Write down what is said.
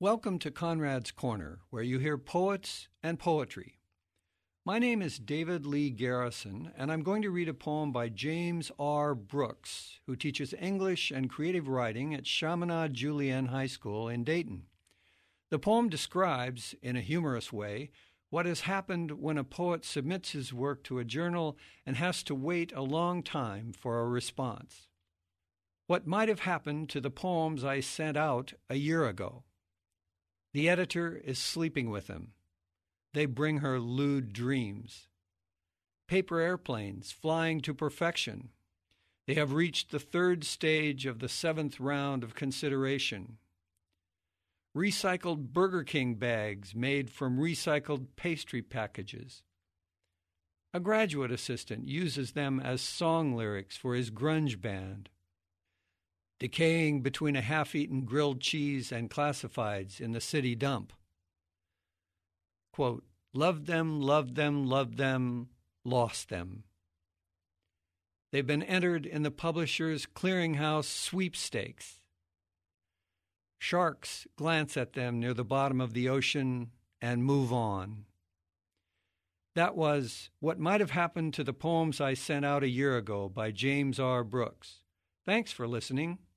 Welcome to Conrad's Corner, where you hear poets and poetry. My name is David Lee Garrison, and I'm going to read a poem by James R. Brooks, who teaches English and creative writing at Chaminade Julienne High School in Dayton. The poem describes, in a humorous way, what has happened when a poet submits his work to a journal and has to wait a long time for a response. What might have happened to the poems I sent out a year ago? The editor is sleeping with them. They bring her lewd dreams. Paper airplanes flying to perfection. They have reached the third stage of the seventh round of consideration. Recycled Burger King bags made from recycled pastry packages. A graduate assistant uses them as song lyrics for his grunge band. Decaying between a half-eaten grilled cheese and classifieds in the city dump. Quote, loved them, loved them, loved them, lost them. They've been entered in the publisher's clearinghouse sweepstakes. Sharks glance at them near the bottom of the ocean and move on. That was What Might Have Happened to the Poems I Sent Out a Year Ago by James R. Brooks. Thanks for listening.